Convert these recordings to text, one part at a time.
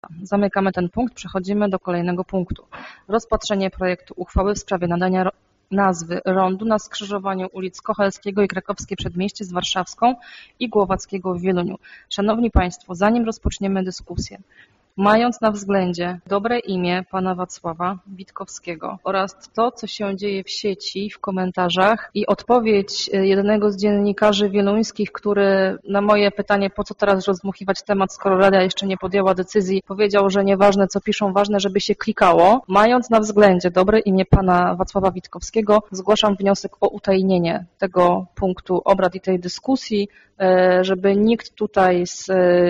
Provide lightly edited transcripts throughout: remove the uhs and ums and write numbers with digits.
Zamykamy ten punkt, przechodzimy do kolejnego punktu. Rozpatrzenie projektu uchwały w sprawie nadania nazwy rondu na skrzyżowaniu ulic Kochelskiego i Krakowskie Przedmieście z Warszawską i Głowackiego w Wieluniu. Szanowni Państwo, zanim rozpoczniemy dyskusję, mając na względzie dobre imię pana Wacława Witkowskiego oraz to, co się dzieje w sieci, w komentarzach i odpowiedź jednego z dziennikarzy wieluńskich, który na moje pytanie, po co teraz rozdmuchiwać temat, skoro Rada jeszcze nie podjęła decyzji, powiedział, że nieważne co piszą, ważne, żeby się klikało. Mając na względzie dobre imię pana Wacława Witkowskiego, zgłaszam wniosek o utajnienie tego punktu obrad i tej dyskusji, żeby nikt tutaj z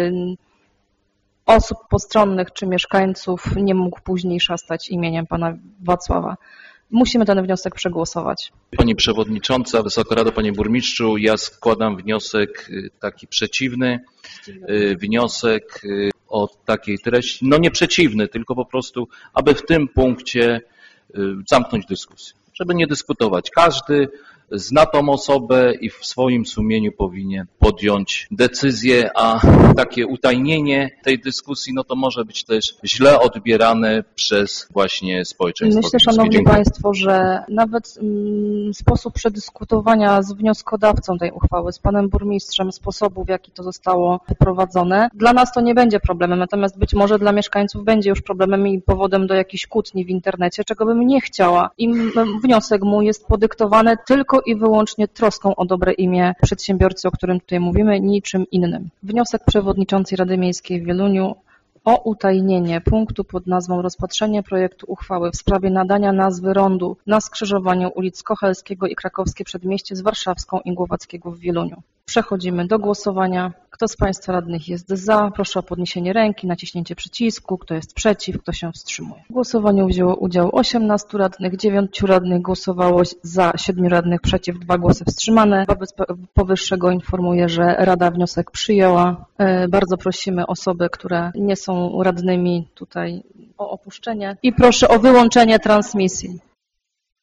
osób postronnych czy mieszkańców nie mógł później szastać imieniem pana Wacława. Musimy ten wniosek przegłosować. Pani Przewodnicząca, Wysoka Rado, Panie Burmistrzu, ja składam wniosek taki przeciwny, wniosek o takiej treści, no nie przeciwny, tylko po prostu, aby w tym punkcie zamknąć dyskusję, żeby nie dyskutować. Każdy zna tą osobę i w swoim sumieniu powinien podjąć decyzję, a takie utajnienie tej dyskusji, no to może być też źle odbierane przez właśnie społeczeństwo. Myślę, Szanowni Państwo, że nawet sposób przedyskutowania z wnioskodawcą tej uchwały, z panem burmistrzem, sposobu, w jaki to zostało wprowadzone, dla nas to nie będzie problemem, natomiast być może dla mieszkańców będzie już problemem i powodem do jakichś kłótni w internecie, czego bym nie chciała. I wniosek mój jest podyktowany tylko i wyłącznie troską o dobre imię przedsiębiorcy, o którym tutaj mówimy, niczym innym. Wniosek przewodniczącej Rady Miejskiej w Wieluniu o utajnienie punktu pod nazwą rozpatrzenie projektu uchwały w sprawie nadania nazwy rondu na skrzyżowaniu ulic Kochelskiego i Krakowskie Przedmieście z Warszawską i Głowackiego w Wieluniu. Przechodzimy do głosowania. Kto z Państwa radnych jest za? Proszę o podniesienie ręki, naciśnięcie przycisku. Kto jest przeciw? Kto się wstrzymuje? W głosowaniu wzięło udział 18 radnych, 9 radnych głosowało za, 7 radnych przeciw, 2 głosy wstrzymane. Wobec powyższego informuję, że Rada wniosek przyjęła. Bardzo prosimy osoby, które nie są radnymi tutaj o opuszczenie i proszę o wyłączenie transmisji.